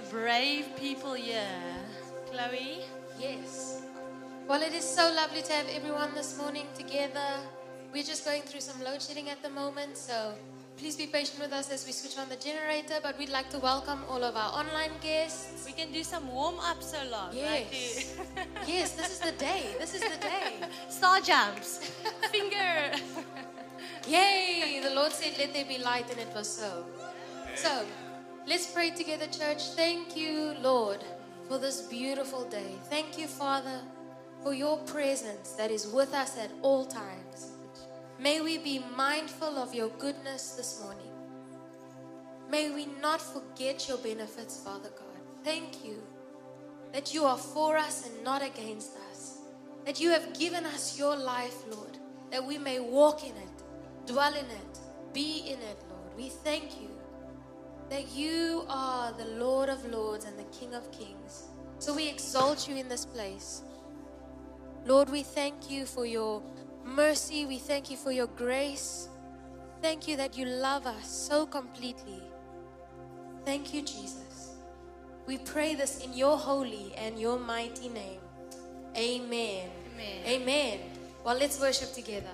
brave people here. Chloe? Yes. Well, it is so lovely to have everyone this morning together. We're just going through some load shedding at the moment, so please be patient with us as we switch on the generator. But we'd like to welcome all of our online guests. We can do some warm-up so long. Yes. Yes, this is the day. This is the day. Star jumps. Finger. Yay! The Lord said, let there be light, and it was so. So, let's pray together, church. Thank you, Lord, for this beautiful day. Thank you, Father, for your presence that is with us at all times. May we be mindful of your goodness this morning. May we not forget your benefits, Father God. Thank you that you are for us and not against us. That you have given us your life, Lord, that we may walk in it, dwell in it, be in it, Lord. We thank you that you are the Lord of Lords and the King of Kings. So we exalt you in this place. Lord, we thank you for your mercy. We thank you for your grace. Thank you that you love us so completely. Thank you, Jesus. We pray this in your holy and your mighty name. Amen. Amen. Amen. Well, let's worship together.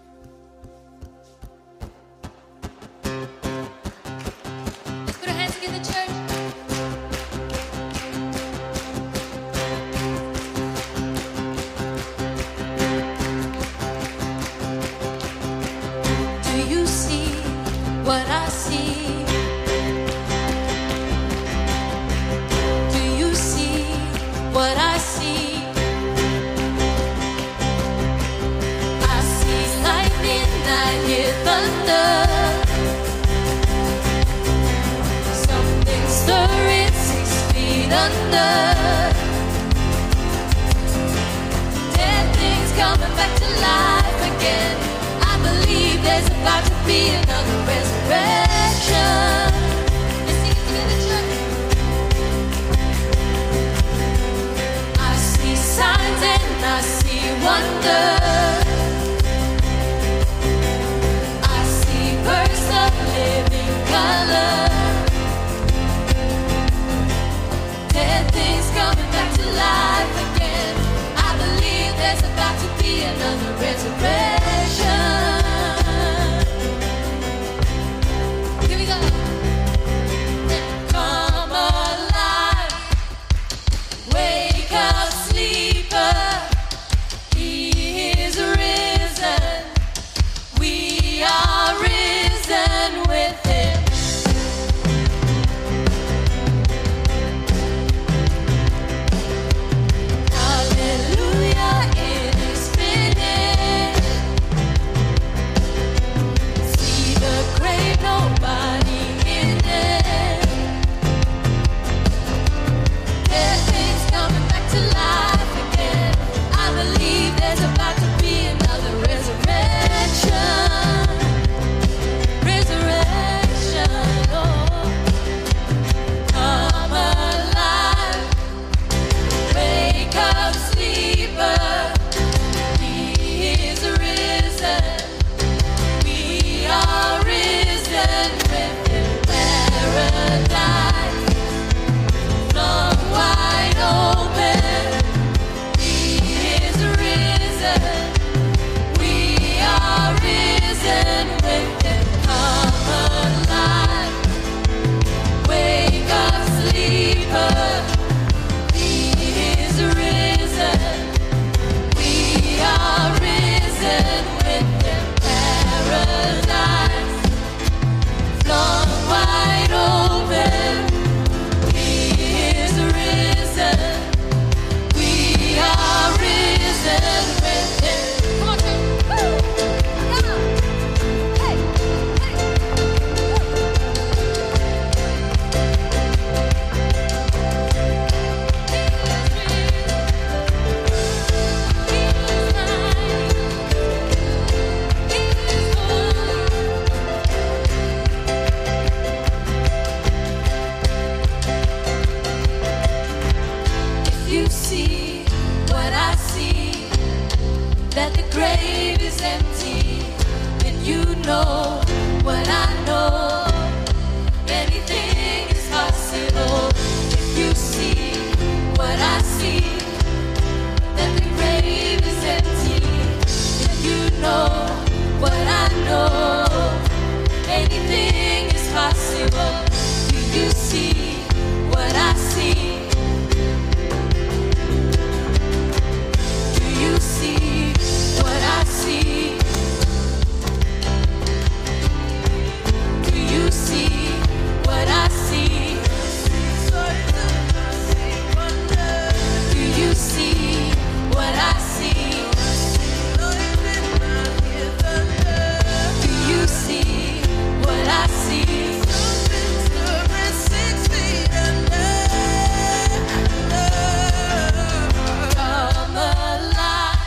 Let's put our hands together, church. What I see, do you see what I see? I see lightning, I hear thunder, something stirring 6 feet under, dead things coming back to life again. I believe there's about to be another resurrection. Let's sing it together, church. I see signs and I see wonder. I see bursts of living color. Dead things coming back to life again. I believe there's about to be another resurrection. Come alive, wake up, sleeper. He is risen. We are risen with him. Hallelujah, it is finished. See the grave, nobody in it. Dead things coming back to life again. I believe there's about to be another resurrection. Resurrection, oh. Come alive, wake up, sleeper. He is risen. We are risen with him. Paradise, flung wide open. He is risen. We are risen with him. Come alive, wake up, sleeper. He is risen. We are risen with him. Paradise, flung wide open. He is risen. We are risen with him. Come on, church. Woo! Come on. Hey, hey. If you see what I see, that the grave is empty, then you know what I know. Anything is possible. If impossible. Do you see what I see? Do you see what I see? Do you see what I see? Do you see what I see? Do you see what I see? Come alive,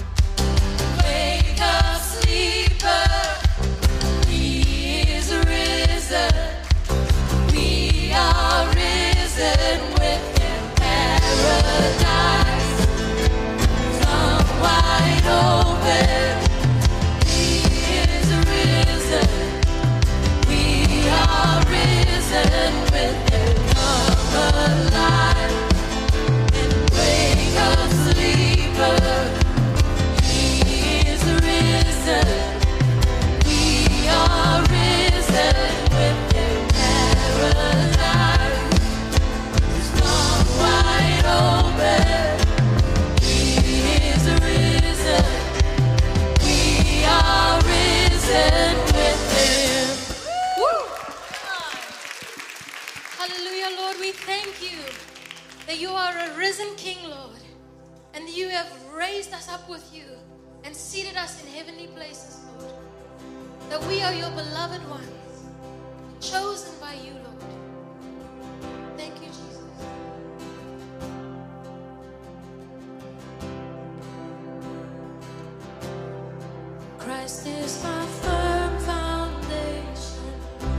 wake up, sleeper. He is risen. We are risen with Him. Paradise, come wide open. He is risen. We are risen with Him. Come alive and wake up, sleeper. He is risen. We are risen with Him. Paradise, come wide open. He is risen. We are risen with Him. Woo! Hallelujah, Lord, we thank you that you are a risen King, Lord, and you have raised us up with you and seated us in heavenly places, Lord, that we are your beloved ones, chosen by you, Lord. Thank you, Jesus. Christ is my firm foundation,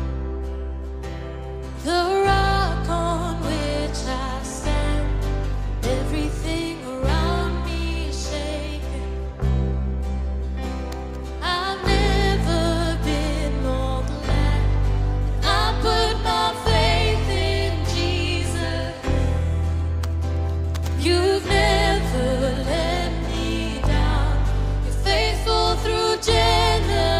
the rock on which I stand. Everything around me is shaken. I've never been more glad. I put my faith in Jesus. You've never let me down. You're faithful through generations.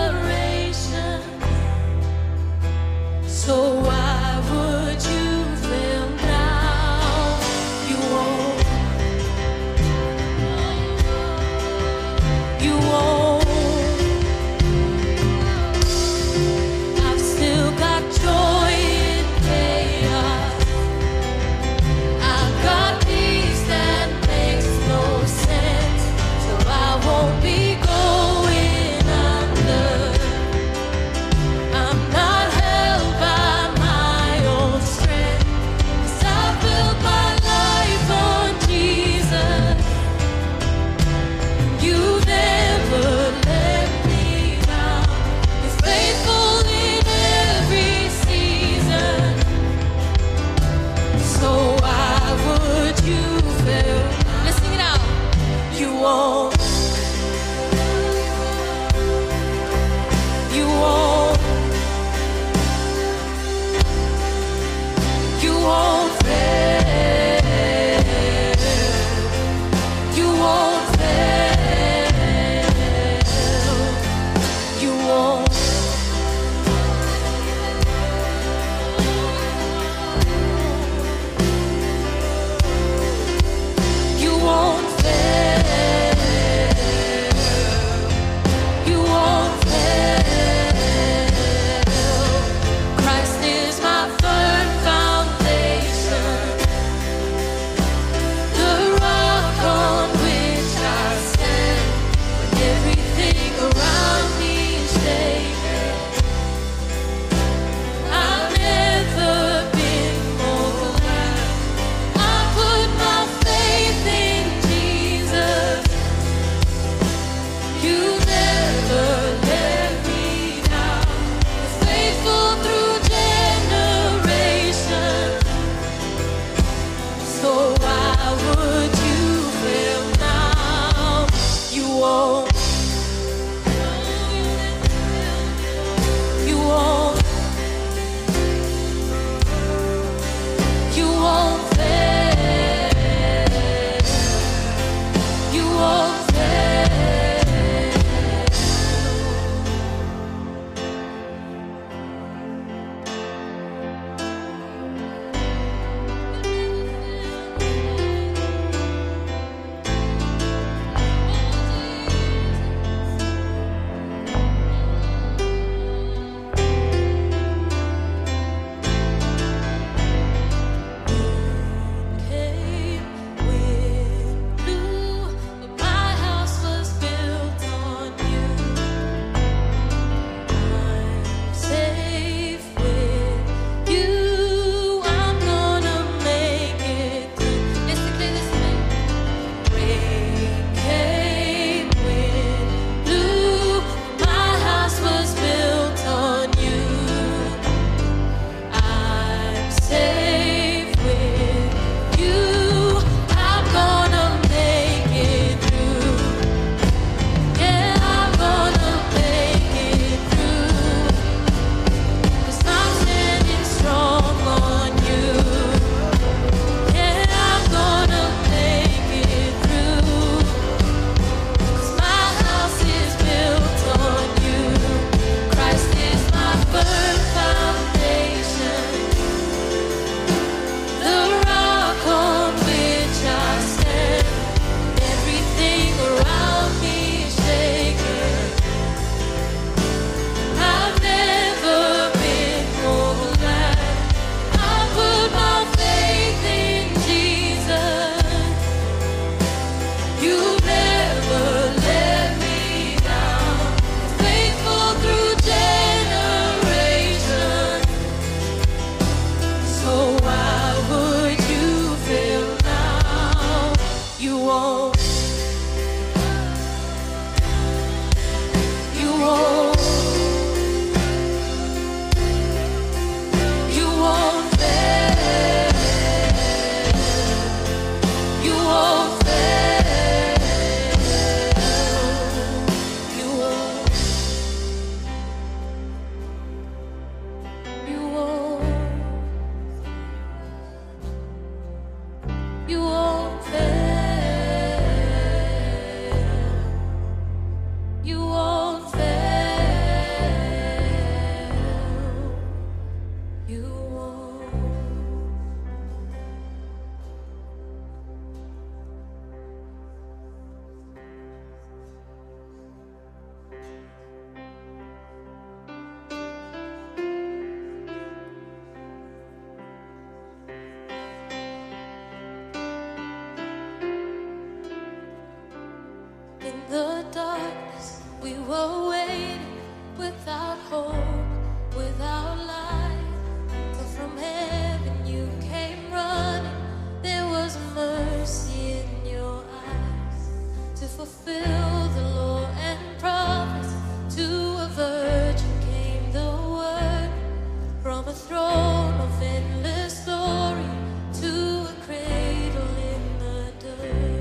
were waiting without hope, without light, till from heaven you came running. There was mercy in your eyes to fulfill the law and promise. To a virgin came the word, from a throne of endless glory to a cradle in the dirt.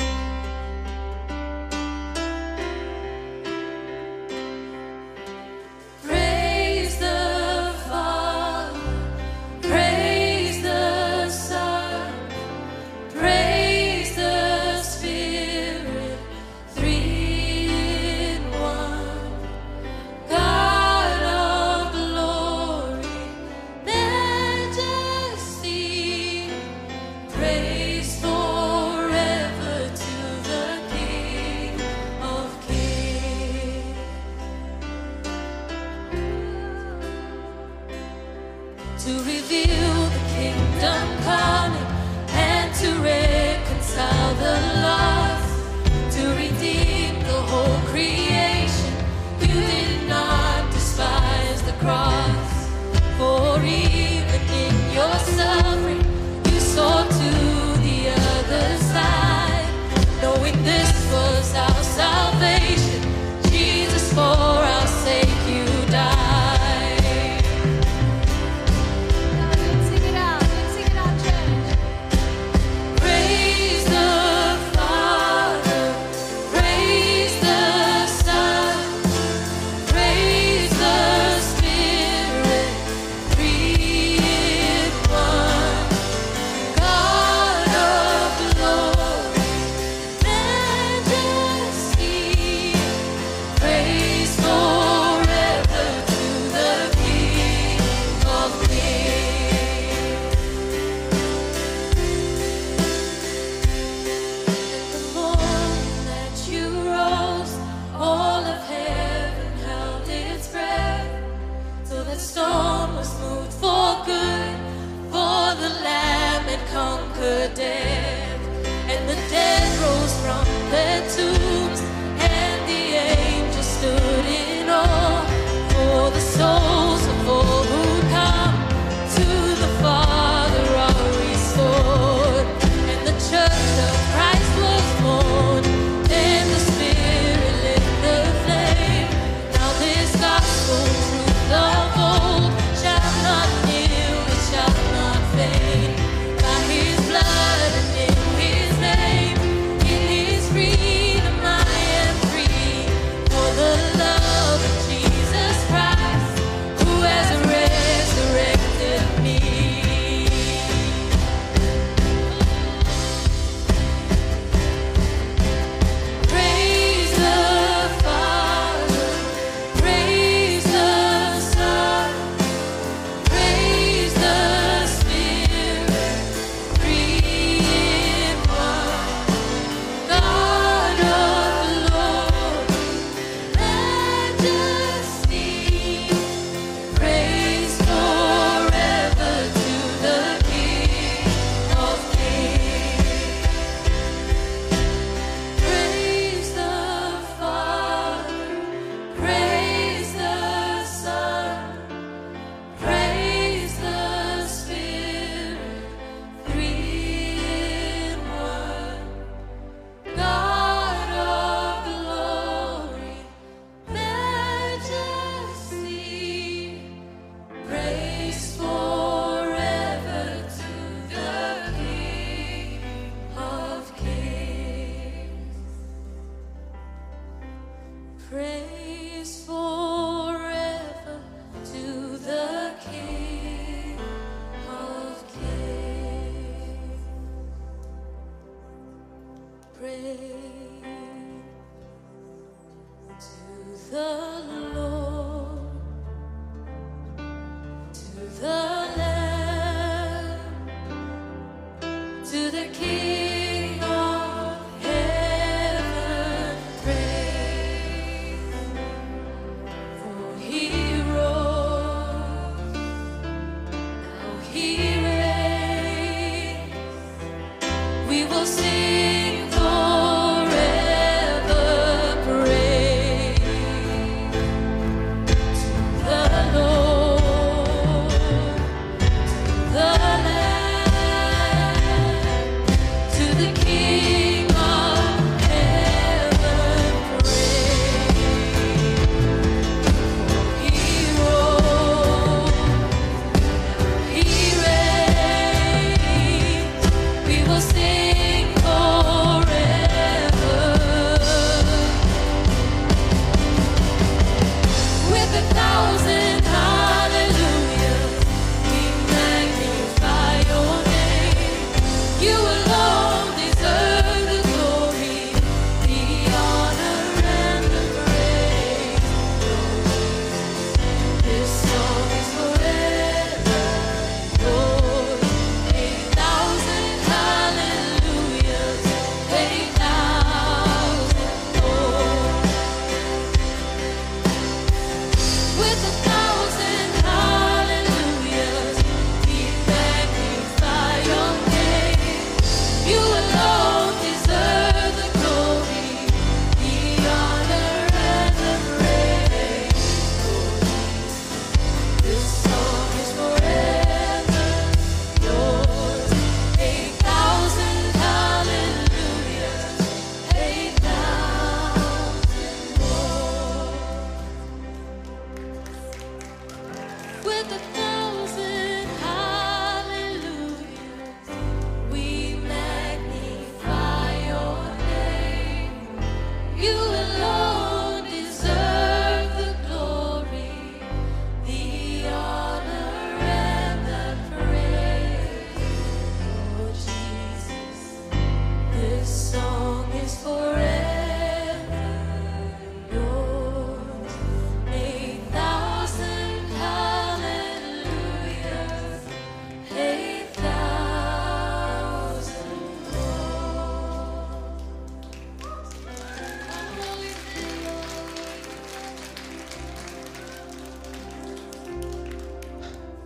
Praise the Father, praise the Son, praise the Spirit, three in one. God of glory, majesty, praise forever to the King of Kings. To reveal the kingdom coming and to reconcile the lost, to redeem the whole creation. You did not despise the cross, for even in your suffering you saw to the other side, knowing this was our salvation. Jesus, for our sake you died. Let's sing it out, church. Praise the Father, praise the Son, praise the Spirit, three in one. God of glory, majesty, praise forever to the King of Kings. The morning that you rose, all of heaven held its breath, till that stone was moved for good, for the Lamb had conquered death, and the dead rose from their tombs, and the angels stood in awe, for the souls of all who come to the Father are restored, and the church of Christ was born, and the Spirit lit the flame. Now this gospel truth of old shall not kneel, it shall not fade. By His blood and in His name, in His freedom I am free. For the love of Jesus Christ, who has resurrected me. Praise the Father, praise the Son, praise the Spirit, three in one. God of glory, majesty, praise forever to the King of Kings. Praise the Father, praise the Son, praise the Spirit, three in one. God of glory, majesty, praise forever to the King of Kings. Praise forever to the King of Kings. Praise to the Lord, to the Lamb, to the King of heaven. Praise, for He rose, now He reigns. We will sing forever praise.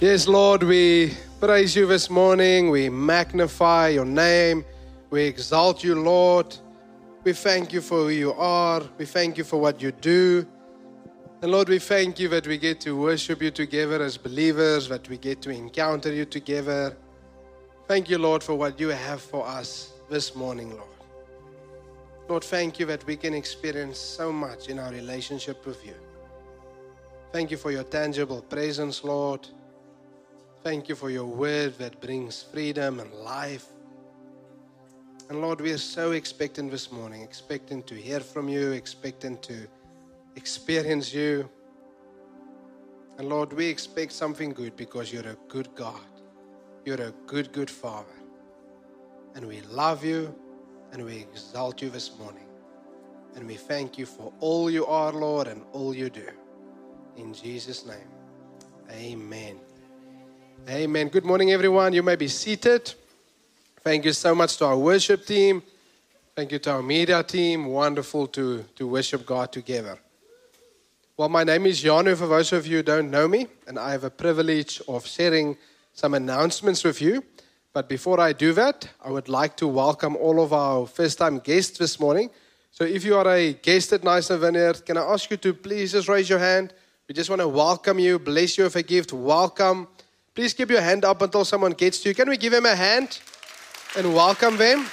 Yes, Lord, we praise you this morning. We magnify your name. We exalt you, Lord. We thank you for who you are. We thank you for what you do. And Lord, we thank you that we get to worship you together as believers, that we get to encounter you together. Thank you, Lord, for what you have for us this morning, Lord. Lord, thank you that we can experience so much in our relationship with you. Thank you for your tangible presence, Lord. Thank you for your word that brings freedom and life. And Lord, we are so expectant this morning, expectant to hear from you, expectant to experience you. And Lord, we expect something good because you're a good God. You're a good, good Father. And we love you and we exalt you this morning. And we thank you for all you are, Lord, and all you do. In Jesus' name, amen. Amen. Good morning, everyone. You may be seated. Thank you so much to our worship team. Thank you to our media team. Wonderful to worship God together. Well, my name is Janu, for those of you who don't know me, and I have a privilege of sharing some announcements with you. But before I do that, I would like to welcome all of our first-time guests this morning. So if you are a guest at Knysna Vineyard, can I ask you to please just raise your hand? We just want to welcome you, bless you with a gift. Welcome. Please keep your hand up until someone gets to you. Can we give them a hand and welcome them?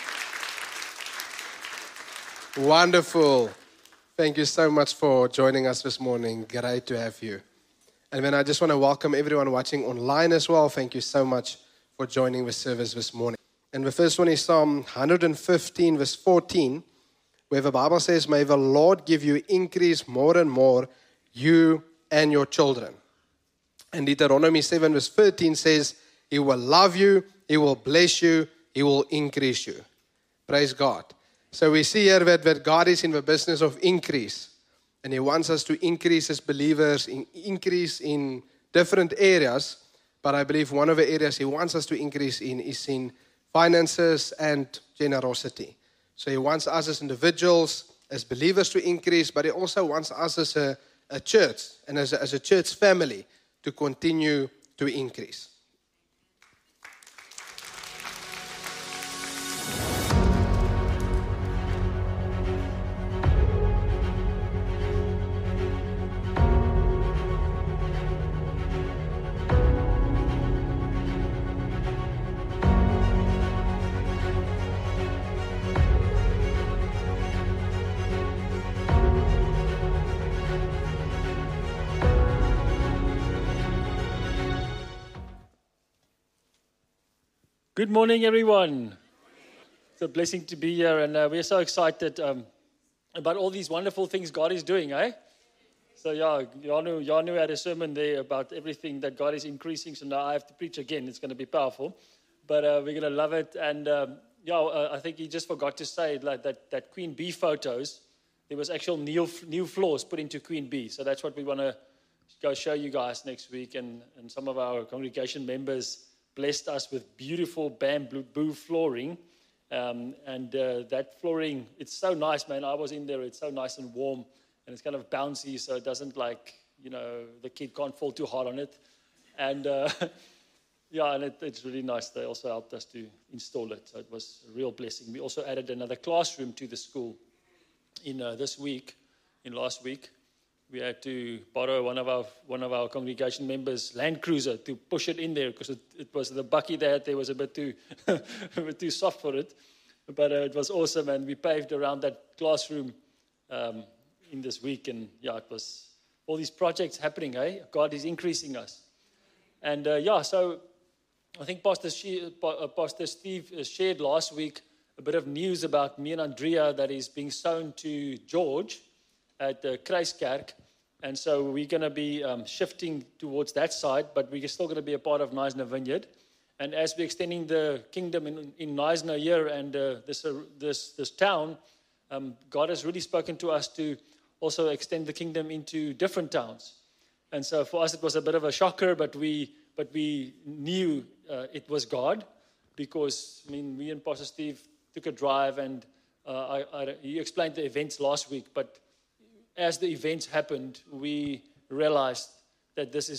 Wonderful. Thank you so much for joining us this morning. Great to have you. And then I just want to welcome everyone watching online as well. Thank you so much for joining the service this morning. And the first one is Psalm 115, verse 14, where the Bible says, "May the Lord give you increase more and more, you and your children." And Deuteronomy 7, verse 13 says, "He will love you, He will bless you, He will increase you." Praise God. So we see here that God is in the business of increase. And He wants us to increase as believers, increase in different areas. But I believe one of the areas He wants us to increase in is in finances and generosity. So He wants us as individuals, as believers to increase, but He also wants us as a church and as a church family to continue to increase. Good morning, everyone. It's a blessing to be here, and we're so excited about all these wonderful things God is doing, eh? So, yeah, Janu had a sermon there about everything that God is increasing, so now I have to preach again. It's going to be powerful, but we're going to love it. And, I think he just forgot to say like that Queen Bee photos, there was actual new floors put into Queen Bee, so that's what we want to go show you guys next week, and some of our congregation members blessed us with beautiful bamboo flooring. That flooring, it's so nice, man. I was in there. It's so nice and warm. And it's kind of bouncy, so it doesn't the kid can't fall too hard on it. And, it's really nice. They also helped us to install it. So it was a real blessing. We also added another classroom to the school in last week. We had to borrow one of our congregation members' Land Cruiser to push it in there because it was the bakkie they had there was a bit too too soft for it. But it was awesome, and we paved around that classroom in this week, and it was all these projects happening. God is increasing us, and so I think Pastor Steve shared last week a bit of news about me and Andrea that is being sown to George at the Kruiskerk. And so we're going to be shifting towards that side, but we're still going to be a part of Knysna Vineyard. And as we're extending the kingdom in Knysna here and this town, God has really spoken to us to also extend the kingdom into different towns. And so for us, it was a bit of a shocker, but we knew it was God, because me and Pastor Steve took a drive, and he explained the events last week, but as the events happened, we realized that this is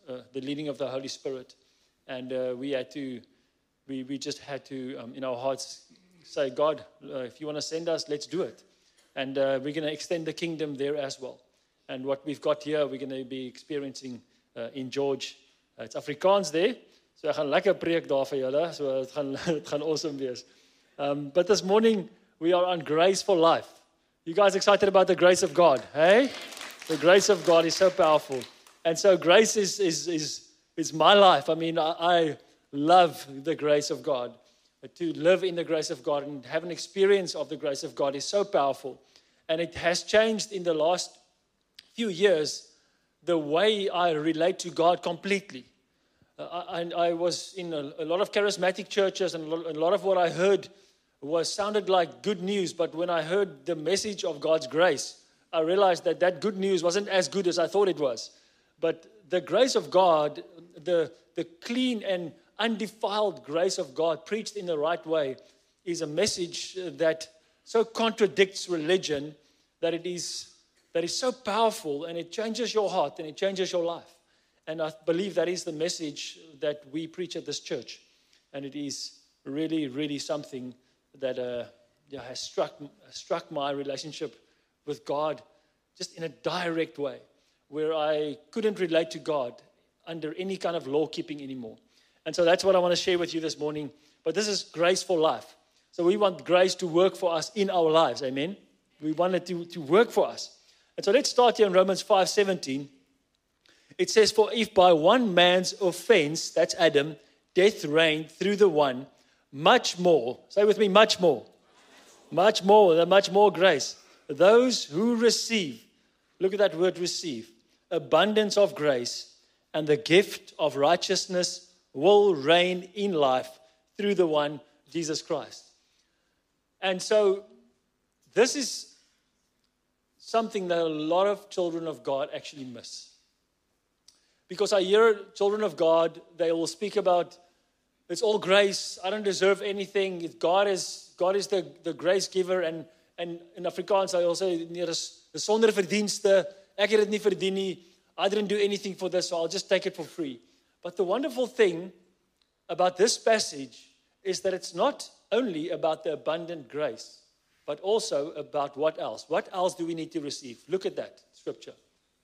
the leading of the Holy Spirit. And we just had to, in our hearts, say, God, if you want to send us, let's do it. And we're going to extend the kingdom there as well. And what we've got here, we're going to be experiencing in George. It's Afrikaans there. So ek gaan lekker preek daar vir julle. So het gaan awesome wees. But this morning, we are on Grace for Life. You guys excited about the grace of God? Hey? The grace of God is so powerful. And so grace is my life. I mean, I love the grace of God. To live in the grace of God and have an experience of the grace of God is so powerful. And it has changed in the last few years the way I relate to God completely. I was in a lot of charismatic churches, and a lot of what I heard sounded like good news. But when I heard the message of God's grace, I realized that good news wasn't as good as I thought it was. But the grace of God, the clean and undefiled grace of God preached in the right way, is a message that so contradicts religion that it is so powerful, and it changes your heart and it changes your life. And I believe that is the message that we preach at this church. And it is really, really something that has struck my relationship with God just in a direct way, where I couldn't relate to God under any kind of law keeping anymore. And so that's what I want to share with you this morning. But this is grace for life. So we want grace to work for us in our lives. Amen. We want it to work for us. And so let's start here in Romans 5:17. It says, for if by one man's offense, that's Adam, death reigned through the one, much more, say with me, much more grace. Those who receive, look at that word receive, abundance of grace and the gift of righteousness will reign in life through the one, Jesus Christ. And so this is something that a lot of children of God actually miss. Because I hear children of God, they will speak about, it's all grace, I don't deserve anything, God is the grace giver, and in Afrikaans, I also say, nee, dis sonder verdienste, ek het dit nie verdien nie, I didn't do anything for this, so I'll just take it for free. But the wonderful thing about this passage is that it's not only about the abundant grace, but also about what else? What else do we need to receive? Look at that scripture.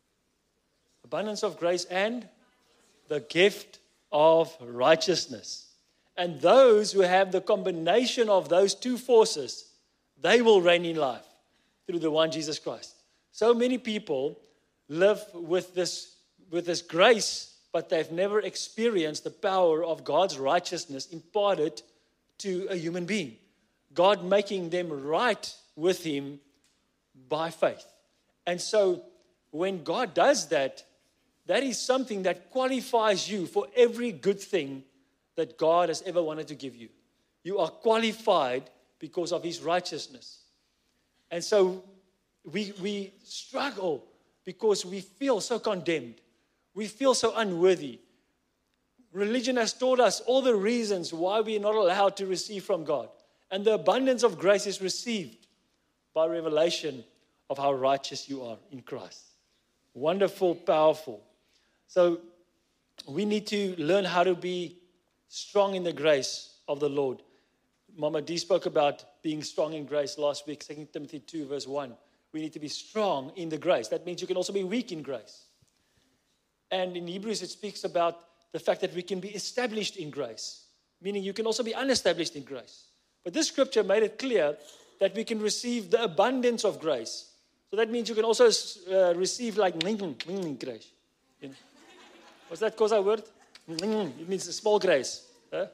Abundance of grace and the gift of righteousness. And those who have the combination of those two forces, they will reign in life through the one Jesus Christ. So many people live with this grace, but they've never experienced the power of God's righteousness imparted to a human being. God making them right with Him by faith. And so when God does that, that is something that qualifies you for every good thing that God has ever wanted to give you. You are qualified because of His righteousness. And so we struggle because we feel so condemned. We feel so unworthy. Religion has taught us all the reasons why we are not allowed to receive from God. And the abundance of grace is received by revelation of how righteous you are in Christ. Wonderful, powerful. So we need to learn how to be strong in the grace of the Lord. Mama D spoke about being strong in grace last week, 2 Timothy 2 verse 1. We need to be strong in the grace. That means you can also be weak in grace. And in Hebrews it speaks about the fact that we can be established in grace, meaning you can also be unestablished in grace. But this scripture made it clear that we can receive the abundance of grace. So that means you can also receive like grace. You know? What's that Xhosa word? It means a small grace.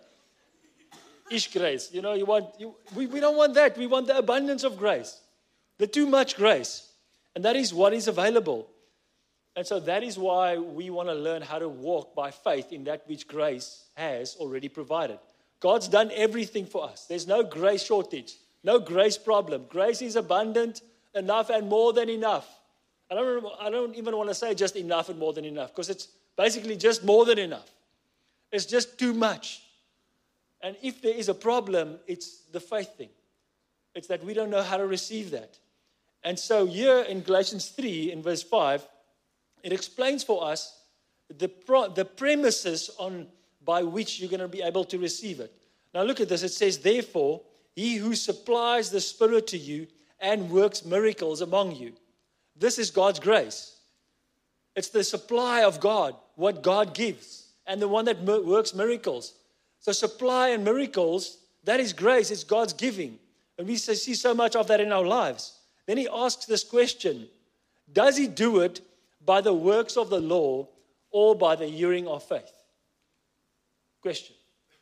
Ish grace. You know, we don't want that. We want the abundance of grace. The too much grace. And that is what is available. And so that is why we want to learn how to walk by faith in that which grace has already provided. God's done everything for us. There's no grace shortage, no grace problem. Grace is abundant, enough and more than enough. I don't even want to say just enough and more than enough, because it's basically just more than enough. It's just too much. And if there is a problem, it's the faith thing. It's that we don't know how to receive that. And so here in Galatians 3, in verse 5, it explains for us the premises by which you're going to be able to receive it. Now look at this. It says, therefore, he who supplies the Spirit to you and works miracles among you. This is God's grace. It's the supply of God, what God gives, and the one that works miracles. So supply and miracles, that is grace. It's God's giving. And we see so much of that in our lives. Then he asks this question, does he do it by the works of the law or by the hearing of faith? Question.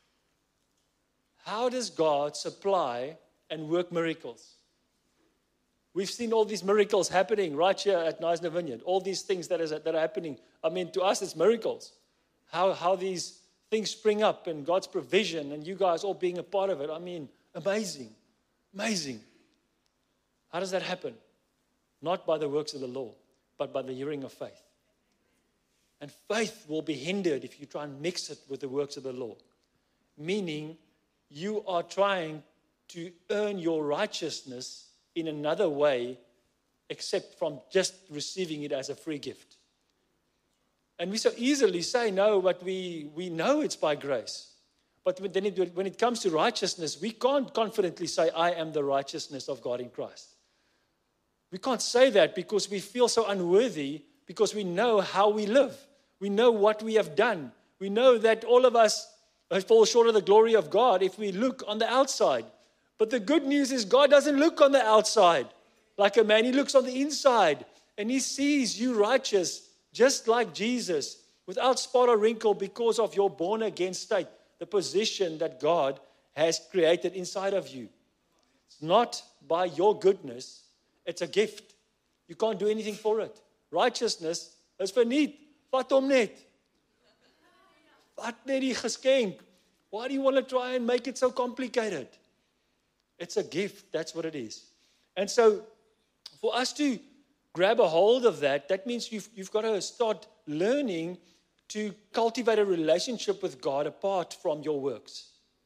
How does God supply and work miracles? We've seen all these miracles happening right here at Knysna Vineyard. All these things that are happening. I mean, to us, it's miracles. How these things spring up and God's provision and you guys all being a part of it. I mean, amazing. Amazing. How does that happen? Not by the works of the law, but by the hearing of faith. And faith will be hindered if you try and mix it with the works of the law. Meaning, you are trying to earn your righteousness in another way except from just receiving it as a free gift. And we so easily say no, but we know it's by grace. But when it comes to righteousness, we can't confidently say, I am the righteousness of God in Christ. We can't say that because we feel so unworthy, because we know how we live. We know what we have done. We know that all of us fall short of the glory of God if we look on the outside. But the good news is God doesn't look on the outside like a man. He looks on the inside and he sees you righteous just like Jesus, without spot or wrinkle, because of your born again state, the position that God has created inside of you. It's not by your goodness, it's a gift. You can't do anything for it. Righteousness is verniet. Vat hom net. Vat net die geskenk. Why do you want to try and make it so complicated? It's a gift. That's what it is. And so for us to grab a hold of that, that means you've got to start learning to cultivate a relationship with God apart from your works.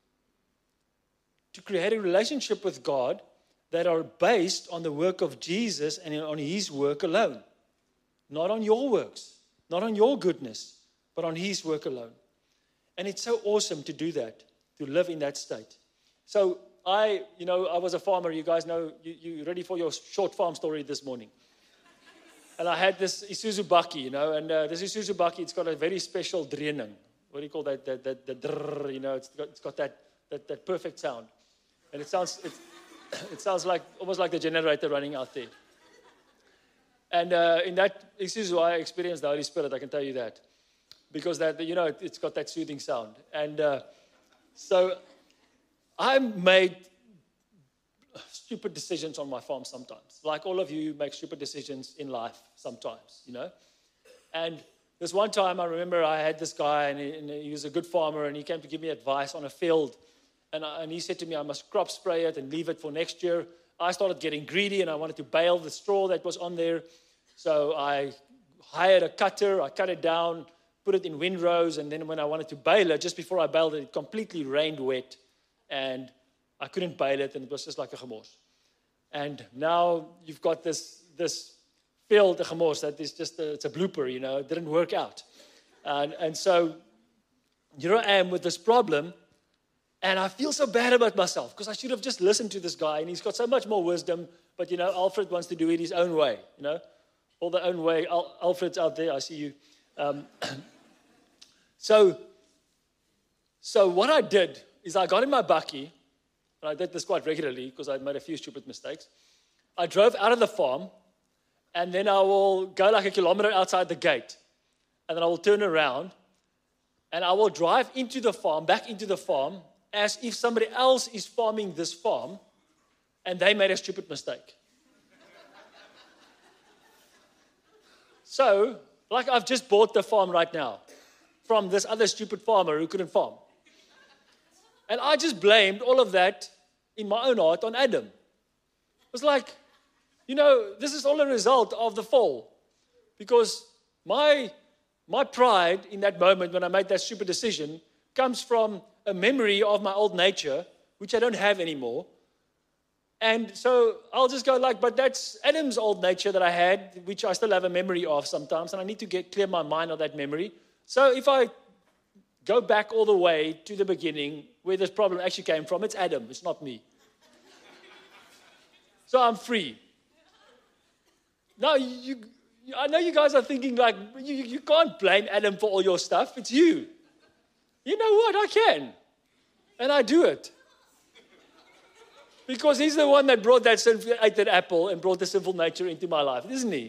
To create a relationship with God that are based on the work of Jesus and on His work alone. Not on your works, not on your goodness, but on His work alone. And it's so awesome to do that, to live in that state. So I was a farmer. You guys know, you ready for your short farm story this morning? And I had this Isuzu Bakkie, and this Isuzu Bakkie, it's got a very special dreuning. What do you call that? The drrrr, it's got that perfect sound. And it sounds like almost like the generator running out there. And in that Isuzu, I experienced the Holy Spirit, I can tell you that. Because it's got that soothing sound. And so I made stupid decisions on my farm sometimes. Like all of you make stupid decisions in life sometimes, And this one time I remember I had this guy and he was a good farmer and he came to give me advice on a field. And he said to me, I must crop spray it and leave it for next year. I started getting greedy and I wanted to bale the straw that was on there. So I hired a cutter, I cut it down, put it in windrows, and then when I wanted to bale it, just before I baled it, it completely rained wet. And I couldn't bale it, and it was just like a gemors. And now you've got this field, a gemors, that is just it's a blooper, it didn't work out. And so here I am with this problem, and I feel so bad about myself, because I should have just listened to this guy, and he's got so much more wisdom, but Alfred wants to do it his own way, all the own way. Alfred's out there, I see you. So what I did is I got in my bakkie, and I did this quite regularly because I'd made a few stupid mistakes. I drove out of the farm, and then I will go like a kilometer outside the gate, and then I will turn around, and I will drive into the farm, back into the farm, as if somebody else is farming this farm, and they made a stupid mistake. So, like I've just bought the farm right now from this other stupid farmer who couldn't farm. And I just blamed all of that in my own heart on Adam. It was like, this is all a result of the fall. Because my pride in that moment when I made that stupid decision comes from a memory of my old nature, which I don't have anymore. And so I'll just go but that's Adam's old nature that I had, which I still have a memory of sometimes, and I need to clear my mind of that memory. So if I go back all the way to the beginning, where this problem actually came from, it's Adam, it's not me. So I'm free. Now, I know you guys are thinking like, you can't blame Adam for all your stuff, it's you. You know what, I can. And I do it. Because he's the one that brought ate that apple and brought the sinful nature into my life, isn't he?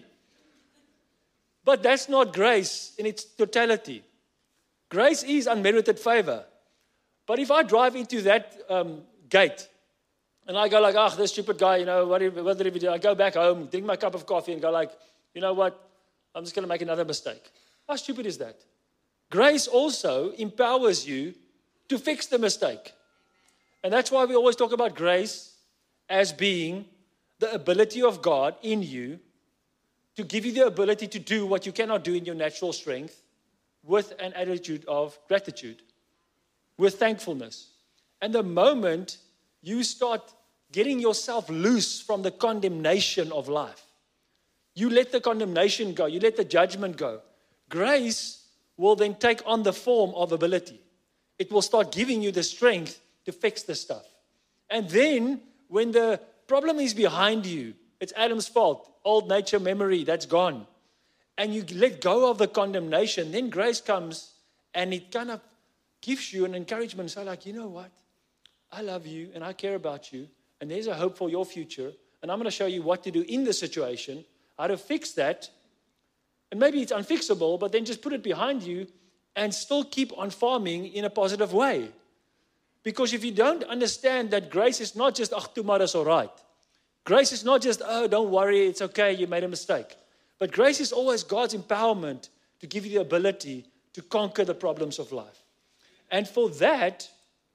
But that's not grace in its totality. Grace is unmerited favor. But if I drive into that gate and I go like, this stupid guy, what did he do? I go back home, drink my cup of coffee and go like, you know what? I'm just going to make another mistake. How stupid is that? Grace also empowers you to fix the mistake. And that's why we always talk about grace as being the ability of God in you to give you the ability to do what you cannot do in your natural strength with an attitude of gratitude, with thankfulness. And the moment you start getting yourself loose from the condemnation of life, you let the condemnation go, you let the judgment go, grace will then take on the form of ability. It will start giving you the strength to fix the stuff. And then when the problem is behind you, it's Adam's fault, old nature memory, that's gone. And you let go of the condemnation, then grace comes and it kind of gives you an encouragement. So like, you know what? I love you and I care about you and there's a hope for your future and I'm going to show you what to do in the situation, how to fix that. And maybe it's unfixable, but then just put it behind you and still keep on farming in a positive way. Because if you don't understand that grace is not just, tomorrow's all right. Grace is not just, don't worry, it's okay, you made a mistake. But grace is always God's empowerment to give you the ability to conquer the problems of life. And for that,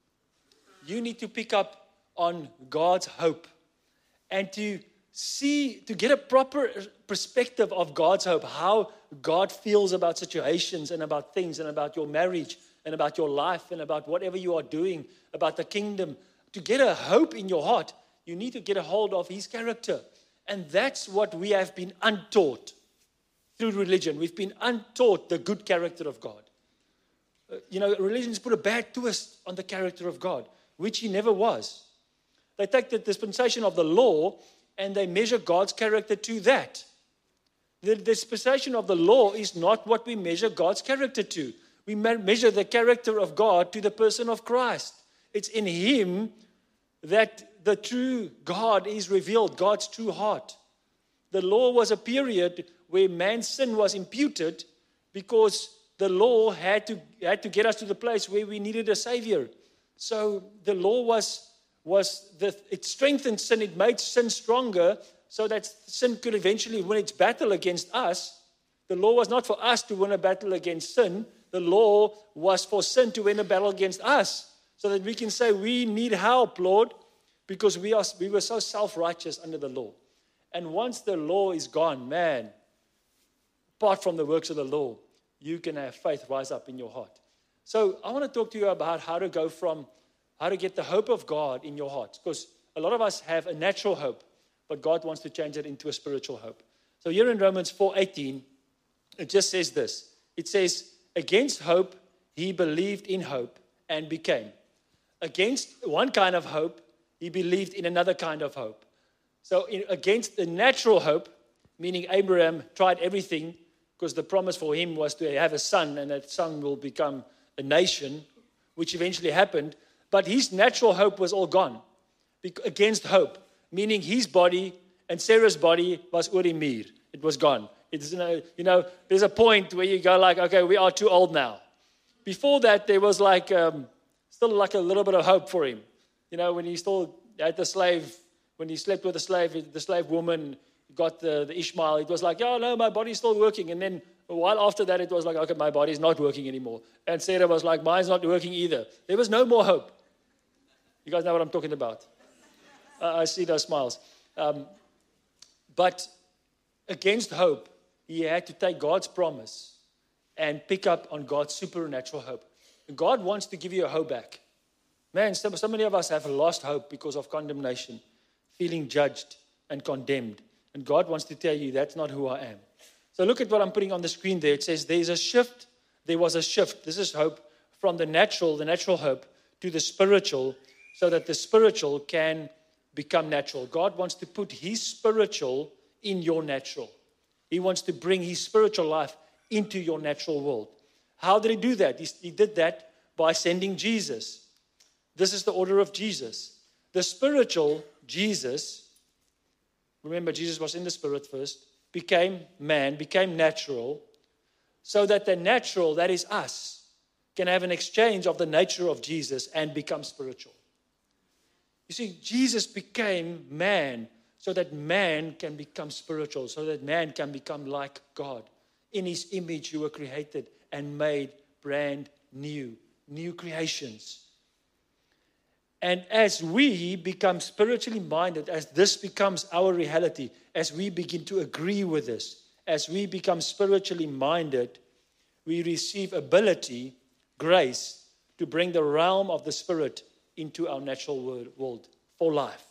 you need to pick up on God's hope and to get a proper perspective of God's hope, how God feels about situations and about things and about your marriage and about your life and about whatever you are doing, about the kingdom. To get a hope in your heart, you need to get a hold of His character. And that's what we have been untaught through religion. We've been untaught the good character of God. Religions put a bad twist on the character of God, which He never was. They take the dispensation of the law and they measure God's character to that. The dispensation of the law is not what we measure God's character to. We measure the character of God to the person of Christ. It's in Him that the true God is revealed, God's true heart. The law was a period where man's sin was imputed because the law had to get us to the place where we needed a Savior. So the law it strengthened sin, it made sin stronger so that sin could eventually win its battle against us. The law was not for us to win a battle against sin. The law was for sin to win a battle against us so that we can say, we need help, Lord, because we were so self-righteous under the law. And once the law is gone, man, apart from the works of the law, you can have faith rise up in your heart. So I want to talk to you about how to get the hope of God in your heart. Because a lot of us have a natural hope, but God wants to change it into a spiritual hope. So here in Romans 4:18, it just says this. It says, against hope, he believed in hope and became. Against one kind of hope, he believed in another kind of hope. So against the natural hope, meaning Abraham tried everything because the promise for him was to have a son and that son will become a nation, which eventually happened. But his natural hope was all gone. Against hope, meaning his body and Sarah's body was urimir. It was gone. It's, there's a point where you go like, okay, we are too old now. Before that, there was still like a little bit of hope for him. When he still had the slave, when he slept with the slave woman, got the Ishmael, it was like, oh no, my body's still working. And then a while after that, it was like, okay, my body's not working anymore. And Sarah was like, mine's not working either. There was no more hope. You guys know what I'm talking about. I see those smiles. But against hope, he had to take God's promise and pick up on God's supernatural hope. God wants to give you a hope back. Man, so many of us have lost hope because of condemnation, feeling judged and condemned. And God wants to tell you, that's not who I am. So look at what I'm putting on the screen there. It says there's a shift there was a shift. This is hope from the natural hope, to the spiritual, so that the spiritual can become natural. God wants to put His spiritual in your natural. He wants to bring His spiritual life into your natural world. How did He do that? He did that by sending Jesus. This is the order of Jesus. The spiritual Jesus, remember Jesus was in the spirit first, became man, became natural, so that the natural, that is us, can have an exchange of the nature of Jesus and become spiritual. You see, Jesus became man so that man can become spiritual, so that man can become like God. In His image you were created and made brand new creations. And as we become spiritually minded, as this becomes our reality, as we begin to agree with this, as we become spiritually minded, we receive ability, grace, to bring the realm of the Spirit into our natural world for life.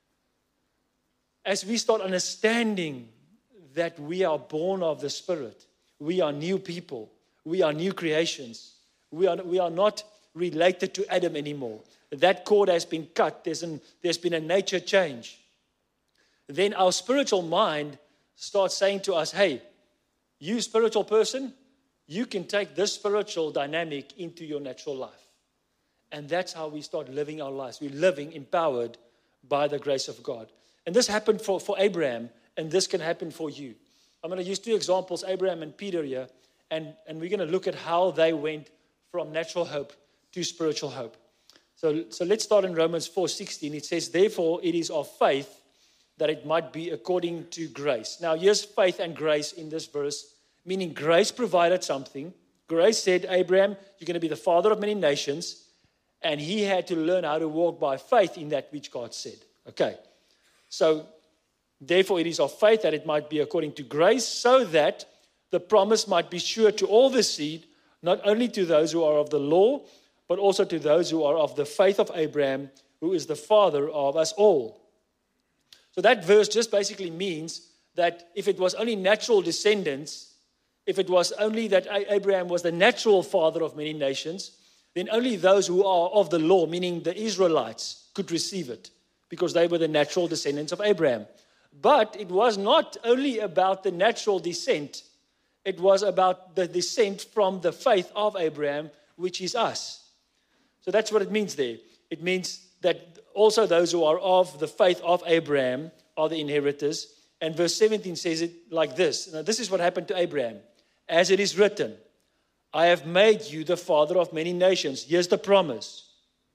As we start understanding that we are born of the Spirit, we are new people, we are new creations, we are not related to Adam anymore. That cord has been cut. There's been a nature change. Then our spiritual mind starts saying to us, hey, you spiritual person, you can take this spiritual dynamic into your natural life. And that's how we start living our lives. We're living empowered by the grace of God. And this happened for Abraham, and this can happen for you. I'm going to use two examples, Abraham and Peter here, and we're going to look at how they went from natural hope to spiritual hope. So let's start in Romans 4:16. It says, therefore it is of faith that it might be according to grace. Now here's faith and grace in this verse, meaning grace provided something. Grace said, Abraham, you're going to be the father of many nations, and he had to learn how to walk by faith in that which God said. Okay, so therefore it is of faith that it might be according to grace, so that the promise might be sure to all the seed, not only to those who are of the law, but also to those who are of the faith of Abraham, who is the father of us all. So that verse just basically means that if it was only natural descendants, if it was only that Abraham was the natural father of many nations, then only those who are of the law, meaning the Israelites, could receive it, because they were the natural descendants of Abraham. But it was not only about the natural descent, it was about the descent from the faith of Abraham, which is us. So that's what it means there. It means that also those who are of the faith of Abraham are the inheritors. And verse 17 says it like this. Now, this is what happened to Abraham. As it is written, I have made you the father of many nations. Here's the promise.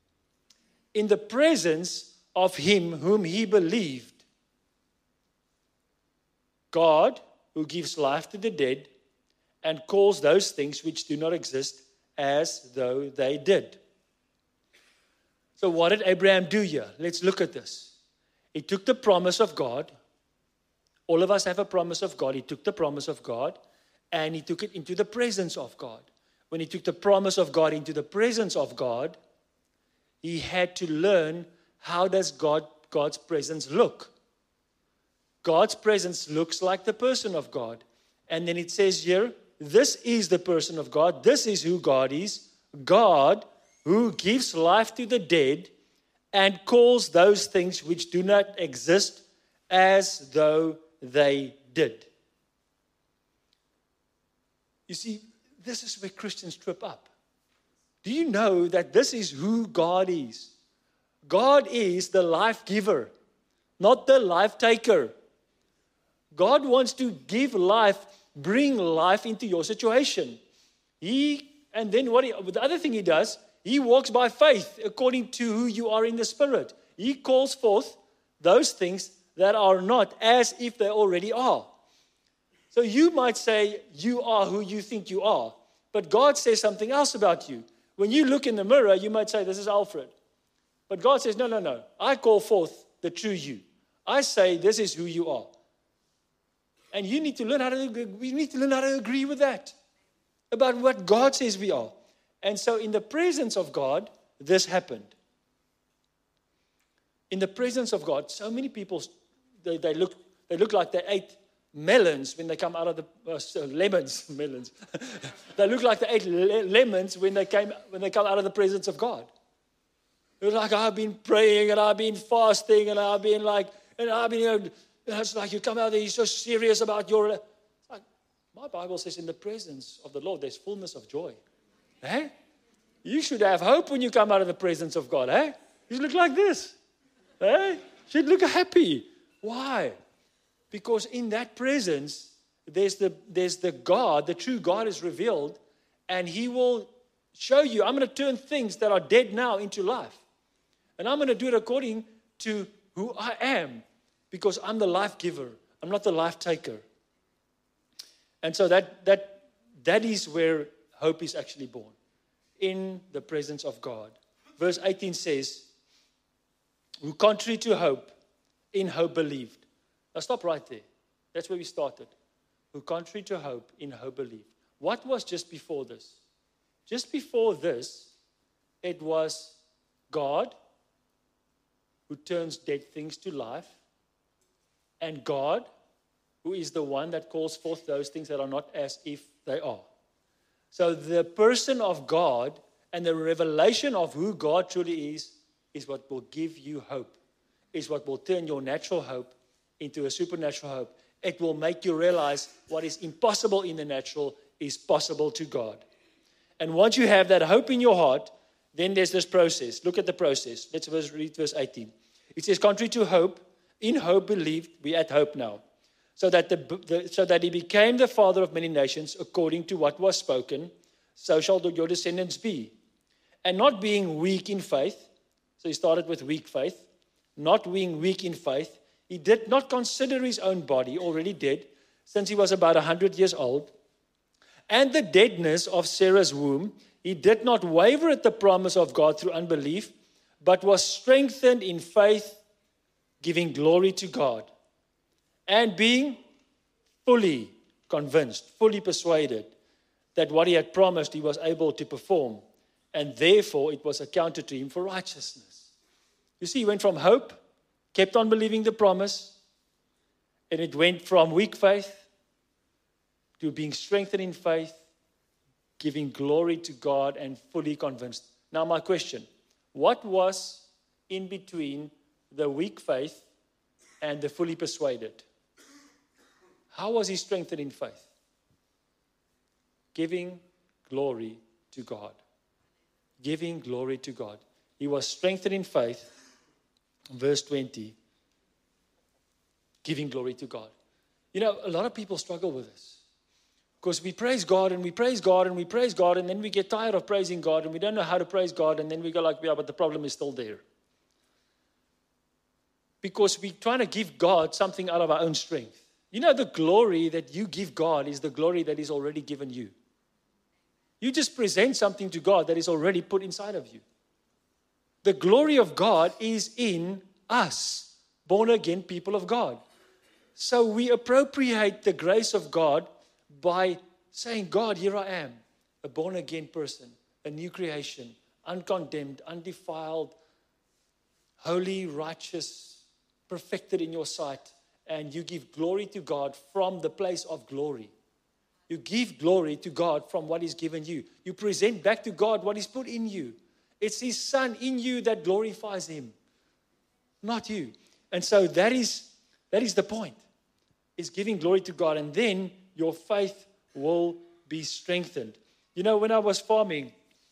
In the presence of him whom he believed, God, who gives life to the dead and calls those things which do not exist as though they did. So what did Abraham do here? Let's look at this. He took the promise of God. All of us have a promise of God. He took the promise of God and he took it into the presence of God. When he took the promise of God into the presence of God, he had to learn, how does God's presence look? God's presence looks like the person of God. And then it says here, this is the person of God. This is who God is. God who gives life to the dead and calls those things which do not exist as though they did. You see, this is where Christians trip up. Do you know that this is who God is? God is the life giver, not the life taker. God wants to give life, bring life into your situation. The other thing he does, he walks by faith according to who you are in the Spirit. He calls forth those things that are not as if they already are. So you might say you are who you think you are, but God says something else about you. When you look in the mirror, you might say, this is Alfred. But God says, no. I call forth the true you. I say, this is who you are. And we need to learn how to agree with that, about what God says we are. And so in the presence of God, this happened. In the presence of God, so many people, they look like they ate melons when they come out of the lemons, melons. They look like they ate lemons when they come out of the presence of God. It was like, I've been praying and I've been fasting and I've been it's like you come out there, you're so serious about your. Like, my Bible says, in the presence of the Lord, there's fullness of joy. Eh? You should have hope when you come out of the presence of God. Eh? You look like this. Eh? You should look happy. Why? Because in that presence, there's the God, the true God is revealed, and He will show you, I'm going to turn things that are dead now into life. And I'm going to do it according to who I am, because I'm the life giver. I'm not the life taker. And so that is where hope is actually born, in the presence of God. Verse 18 says, who contrary to hope, in hope believed. Now stop right there. That's where we started. Who contrary to hope, in hope believed. What was just before this? Just before this, it was God who turns dead things to life, and God who is the one that calls forth those things that are not as if they are. So the person of God and the revelation of who God truly is what will give you hope, is what will turn your natural hope into a supernatural hope. It will make you realize what is impossible in the natural is possible to God. And once you have that hope in your heart, then there's this process. Look at the process. Let's read verse 18. It says, contrary to hope, in hope believed, we at hope now, so that he became the father of many nations, according to what was spoken, so shall your descendants be. And not being weak in faith, so he started with weak faith, not being weak in faith, he did not consider his own body already dead, since he was about 100 years old, and the deadness of Sarah's womb. He did not waver at the promise of God through unbelief, but was strengthened in faith, giving glory to God, and being fully convinced, fully persuaded that what he had promised he was able to perform, and therefore it was accounted to him for righteousness. You see, he went from hope, kept on believing the promise, and it went from weak faith to being strengthened in faith, giving glory to God, and fully convinced. Now my question, what was in between the weak faith and the fully persuaded? How was he strengthened in faith? Giving glory to God. Giving glory to God. He was strengthened in faith. Verse 20. Giving glory to God. You know, a lot of people struggle with this. Because we praise God and we praise God and we praise God, and then we get tired of praising God and we don't know how to praise God, and then we go like, yeah, but the problem is still there. Because we're trying to give God something out of our own strength. You know, the glory that you give God is the glory that is already given you. You just present something to God that is already put inside of you. The glory of God is in us, born again people of God. So we appropriate the grace of God by saying, God, here I am, a born again person, a new creation, uncondemned, undefiled, holy, righteous, perfected in your sight. And you give glory to God from the place of glory. You give glory to God from what is given you. You present back to God what is put in you. It's His Son in you that glorifies Him, not you. And so that is the point. It's giving glory to God, and then your faith will be strengthened. You know, when I was farming,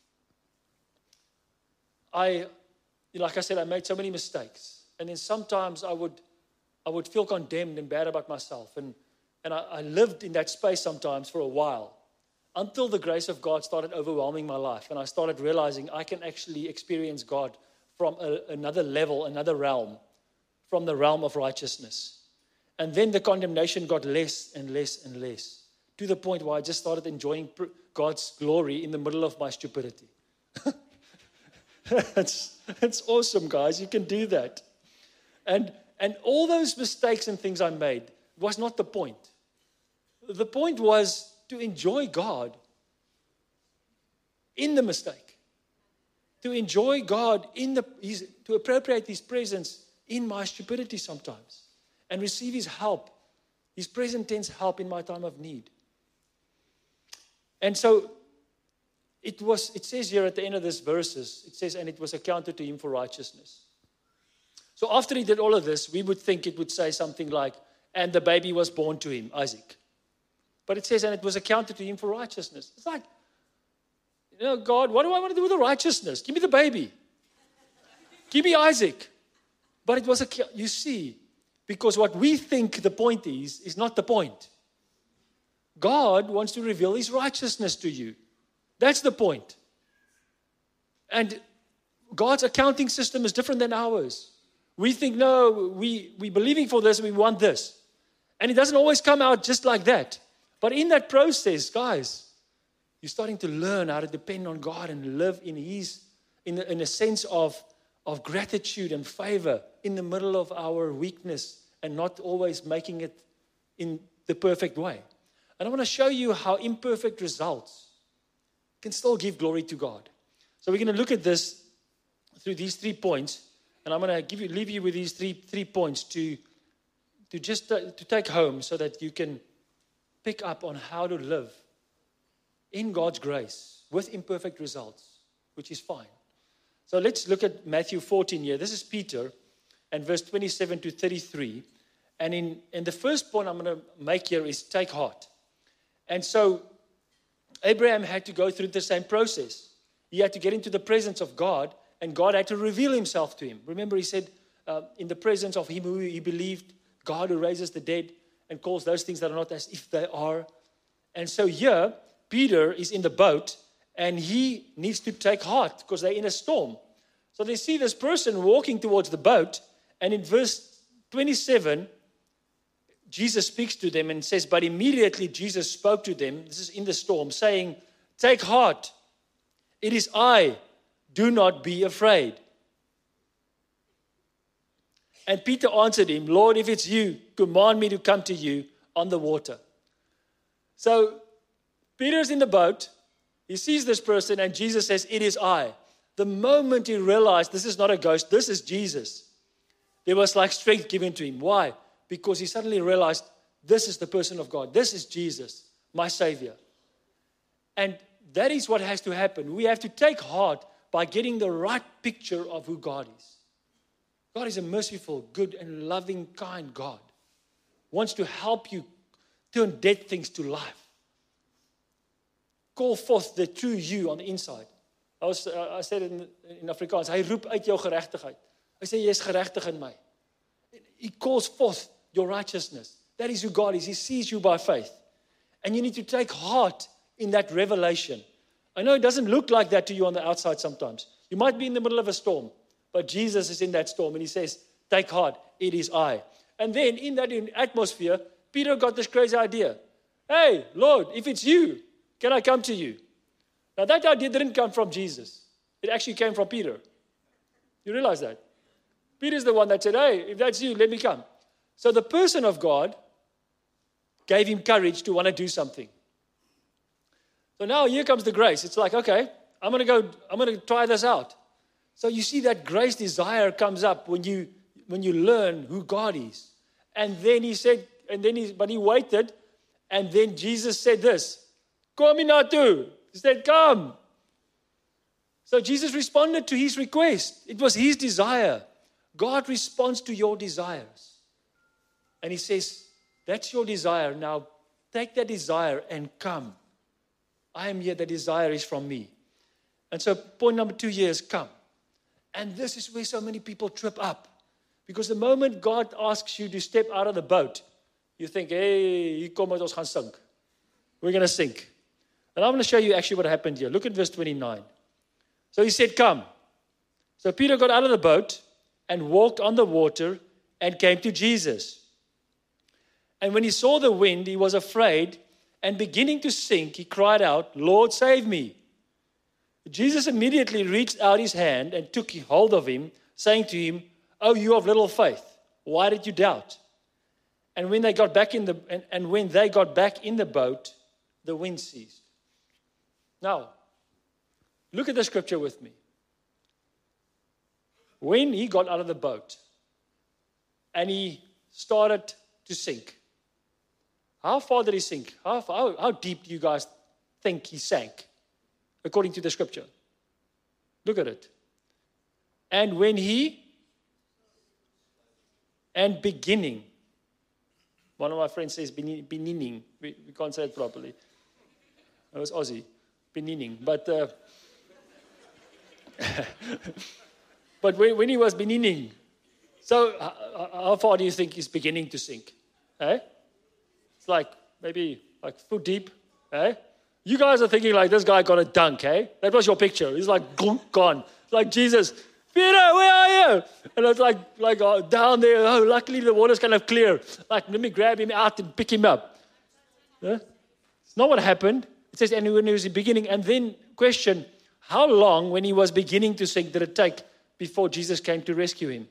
like I said, I made so many mistakes. And then sometimes I would feel condemned and bad about myself. And I lived in that space sometimes for a while, until the grace of God started overwhelming my life. And I started realizing I can actually experience God from another level, another realm, from the realm of righteousness. And then the condemnation got less and less and less, to the point where I just started enjoying God's glory in the middle of my stupidity. It's awesome, guys. You can do that. And all those mistakes and things I made was not the point. The point was to enjoy God in the mistake. To enjoy God to appropriate His presence in my stupidity sometimes. And receive His help His present tense help in my time of need. And so it says here at the end of this verses, it says, and it was accounted to him for righteousness. So after he did all of this, we would think it would say something like, and the baby was born to him, Isaac. But it says, and it was accounted to him for righteousness. It's like, God, what do I want to do with the righteousness? Give me the baby. Give me Isaac. But it was, you see, because what we think the point is not the point. God wants to reveal his righteousness to you. That's the point. And God's accounting system is different than ours. We think, no, we're believing for this, we want this. And it doesn't always come out just like that. But in that process, guys, you're starting to learn how to depend on God and live in a sense of gratitude and favor in the middle of our weakness and not always making it in the perfect way. And I want to show you how imperfect results can still give glory to God. So we're going to look at this through these 3 points, and I'm going to leave you with these three points to take home so that you can pick up on how to live in God's grace with imperfect results, which is fine. So let's look at Matthew 14 here. This is Peter, and verse 27 to 33. And in the first point I'm going to make here is take heart. And so Abraham had to go through the same process. He had to get into the presence of God, and God had to reveal himself to him. Remember, he said, in the presence of him who he believed, God who raises the dead and calls those things that are not as if they are. And so here, Peter is in the boat, and he needs to take heart because they're in a storm. So they see this person walking towards the boat, and in verse 27, Jesus speaks to them and says, but immediately Jesus spoke to them, this is in the storm, saying, take heart, it is I, do not be afraid. And Peter answered him, Lord, if it's you, command me to come to you on the water. So Peter's in the boat, he sees this person, and Jesus says, it is I. The moment he realized this is not a ghost, this is Jesus, there was like strength given to him. Why? Because he suddenly realized, this is the person of God. This is Jesus, my Savior. And that is what has to happen. We have to take heart by getting the right picture of who God is. God is a merciful, good, and loving, kind God. Wants to help you turn dead things to life. Call forth the true you on the inside. I said in Afrikaans, hy roep uit jou geregtigheid. Hy sê, jy is geregtig in my. He calls forth your righteousness. That is who God is. He sees you by faith. And you need to take heart in that revelation. I know it doesn't look like that to you on the outside sometimes. You might be in the middle of a storm, but Jesus is in that storm and he says, take heart, it is I. And then in that atmosphere, Peter got this crazy idea. Hey, Lord, if it's you, can I come to you? Now that idea didn't come from Jesus. It actually came from Peter. You realize that? Peter's the one that said, hey, if that's you, let me come. So the person of God gave him courage to want to do something. So now here comes the grace. It's like, okay, I'm going to try this out. So you see that grace desire comes up when you learn who God is. And then he said, but he waited, and then Jesus said this, Kom na toe. He said, come. So Jesus responded to his request. It was his desire. God responds to your desires. And he says, that's your desire. Now take that desire and come. I am here. The desire is from me. And so point number 2 here is come. And this is where so many people trip up. Because the moment God asks you to step out of the boat, you think, hey, hier kom ons gaan sink. We're going to sink. And I'm going to show you actually what happened here. Look at verse 29. So he said, come. So Peter got out of the boat and walked on the water and came to Jesus. And when he saw the wind, he was afraid, and beginning to sink, he cried out, Lord, save me. Jesus immediately reached out his hand and took hold of him, saying to him, oh, you of little faith, why did you doubt? And when they got back in the boat, the wind ceased. Now, look at the scripture with me. When he got out of the boat and he started to sink, How far did he sink? How deep do you guys think he sank? According to the scripture. Look at it. And beginning. One of my friends says beginning. We can't say it properly. It was Aussie. Beginning. But but when he was beginning, so how far do you think he's beginning to sink? Eh? It's like maybe like foot deep. Eh? You guys are thinking like this guy got a dunk. Eh? That was your picture. He's like gone. It's like Jesus. Peter, where are you? And it's like down there. Oh, luckily the water's kind of clear. Like, let me grab him out and pick him up. Yeah? It's not what happened. It says, and when he was beginning, and then question, how long when he was beginning to sink did it take before Jesus came to rescue him?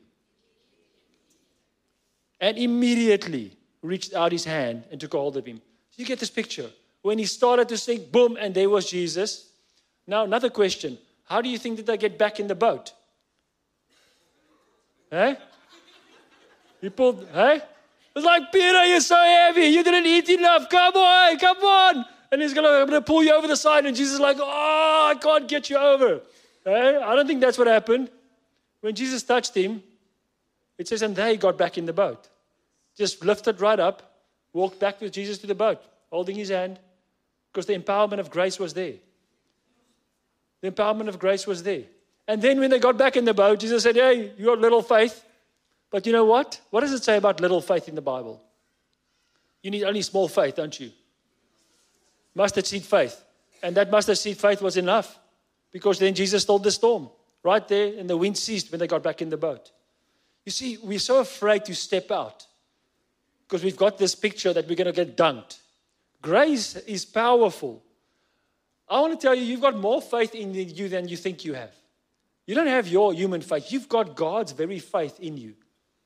And immediately reached out his hand and took a hold of him. So you get this picture. When he started to sink, boom, and there was Jesus. Now, another question. How do you think that they get back in the boat? Hey? You pulled, hey? It's like, Peter, you're so heavy. You didn't eat enough. Come on. And he's going to pull you over the side. And Jesus is like, oh, I can't get you over. Hey? I don't think that's what happened. When Jesus touched him, it says, and they got back in the boat. Just lifted right up, walked back with Jesus to the boat, holding his hand, because the empowerment of grace was there. The empowerment of grace was there. And then when they got back in the boat, Jesus said, hey, you got little faith. But you know what? What does it say about little faith in the Bible? You need only small faith, don't you? Mustard seed faith. And that mustard seed faith was enough. Because then Jesus stilled the storm. Right there, and the wind ceased when they got back in the boat. You see, we're so afraid to step out. Because we've got this picture that we're going to get dunked. Grace is powerful. I want to tell you, you've got more faith in you than you think you have. You don't have your human faith. You've got God's very faith in you.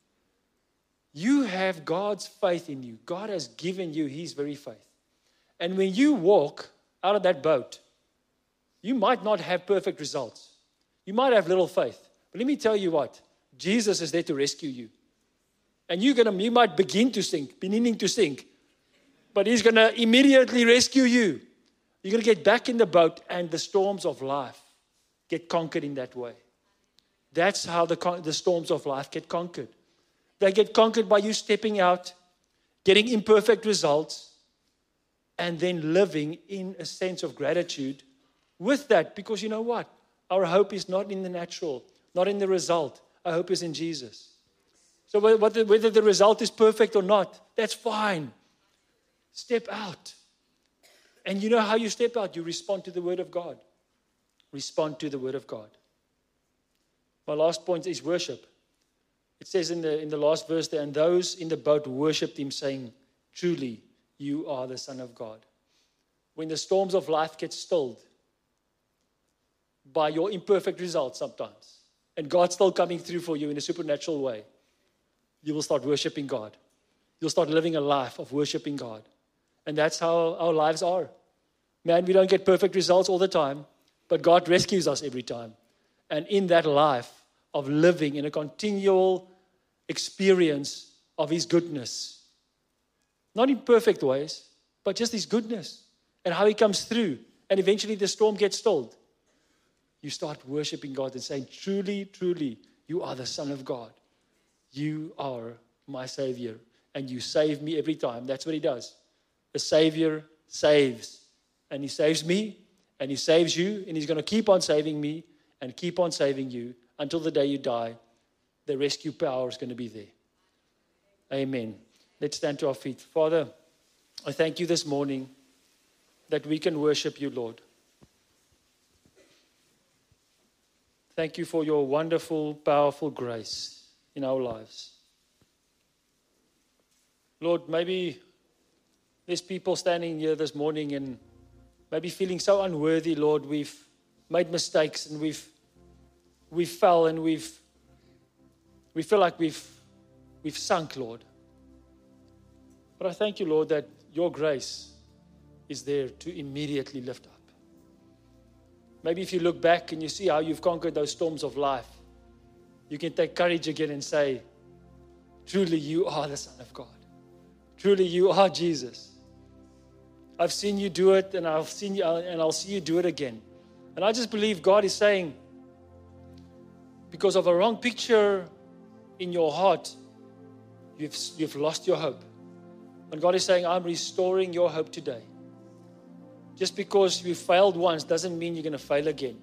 You have God's faith in you. God has given you His very faith. And when you walk out of that boat, you might not have perfect results. You might have little faith. But let me tell you what. Jesus is there to rescue you. And you might beginning to sink. But He's going to immediately rescue you. You're going to get back in the boat, and the storms of life get conquered in that way. That's how the storms of life get conquered. They get conquered by you stepping out, getting imperfect results, and then living in a sense of gratitude with that. Because you know what? Our hope is not in the natural, not in the result. Our hope is in Jesus. So whether the result is perfect or not, that's fine. Step out. And you know how you step out? You respond to the Word of God. Respond to the Word of God. My last point is worship. It says in the last verse there, and those in the boat worshipped Him, saying, truly, you are the Son of God. When the storms of life get stilled by your imperfect results sometimes, and God's still coming through for you in a supernatural way, you will start worshiping God. You'll start living a life of worshiping God. And that's how our lives are. Man, we don't get perfect results all the time, but God rescues us every time. And in that life of living in a continual experience of His goodness, not in perfect ways, but just His goodness and how He comes through. And eventually the storm gets stilled. You start worshiping God and saying, truly, truly, you are the Son of God. You are my Savior. And you save me every time. That's what He does. The Savior saves. And He saves me, and He saves you, and He's going to keep on saving me and keep on saving you until the day you die. The rescue power is going to be there. Amen. Let's stand to our feet. Father, I thank You this morning that we can worship You, Lord. Thank You for Your wonderful, powerful grace in our lives. Lord, maybe there's people standing here this morning and maybe feeling so unworthy, Lord. We've made mistakes and we've fell and we feel like we've sunk, Lord. But I thank You, Lord, that Your grace is there to immediately lift up. Maybe if you look back and you see how you've conquered those storms of life, you can take courage again and say, truly, You are the Son of God. Truly, You are Jesus. I've seen you do it, and I'll see you do it again. And I just believe God is saying, because of a wrong picture in your heart, you've lost your hope. And God is saying, I'm restoring your hope today. Just because you failed once doesn't mean you're going to fail again.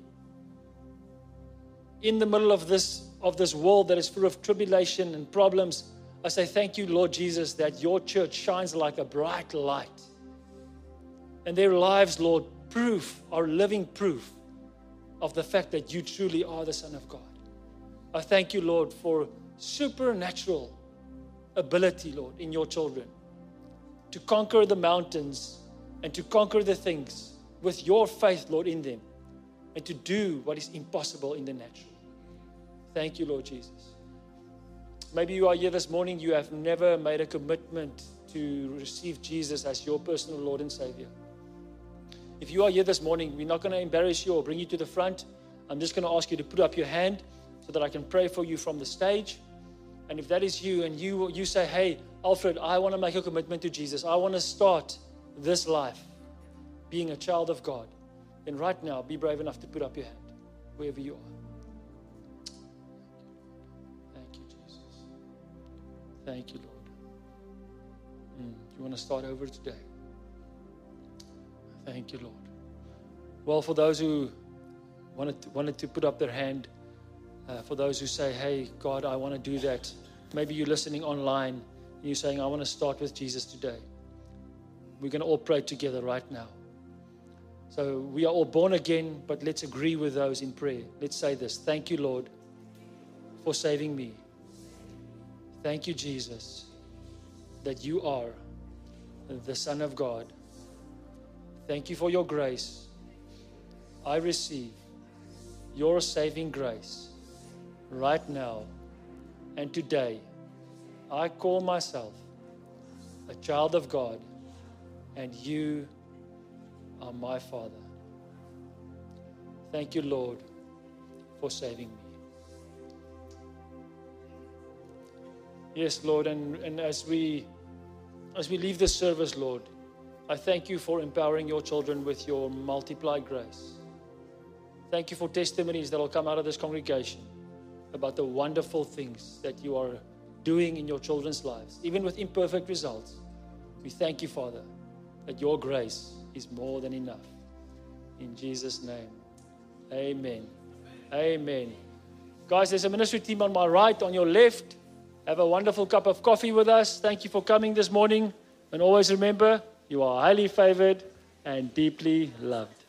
In the middle of this world that is full of tribulation and problems, I say thank you, Lord Jesus, that your church shines like a bright light. And their lives, Lord, are living proof of the fact that you truly are the Son of God. I thank you, Lord, for supernatural ability, Lord, in your children to conquer the mountains and to conquer the things with your faith, Lord, in them, and to do what is impossible in the natural. Thank you, Lord Jesus. Maybe you are here this morning, you have never made a commitment to receive Jesus as your personal Lord and Savior. If you are here this morning, we're not going to embarrass you or bring you to the front. I'm just going to ask you to put up your hand so that I can pray for you from the stage. And if that is you and you say, hey, Alfred, I want to make a commitment to Jesus. I want to start this life being a child of God. Then right now, be brave enough to put up your hand, wherever you are. Thank you, Jesus. Thank you, Lord. You want to start over today? Thank you, Lord. Well, for those who wanted to put up their hand, for those who say, hey, God, I want to do that. Maybe you're listening online and you're saying, I want to start with Jesus today. We're going to all pray together right now. So we are all born again, but let's agree with those in prayer. Let's say this. Thank you, Lord, for saving me. Thank you, Jesus, that you are the Son of God. Thank you for your grace. I receive your saving grace right now and today. I call myself a child of God, and you are my Father. Thank you, Lord, for saving me. Yes, Lord, and as we leave this service, Lord, I thank you for empowering your children with your multiplied grace. Thank you for testimonies that will come out of this congregation about the wonderful things that you are doing in your children's lives, even with imperfect results. We thank you, Father, that your grace is more than enough. In Jesus' name, amen. Amen. Guys, there's a ministry team on my right, on your left. Have a wonderful cup of coffee with us. Thank you for coming this morning. And always remember, you are highly favored and deeply loved.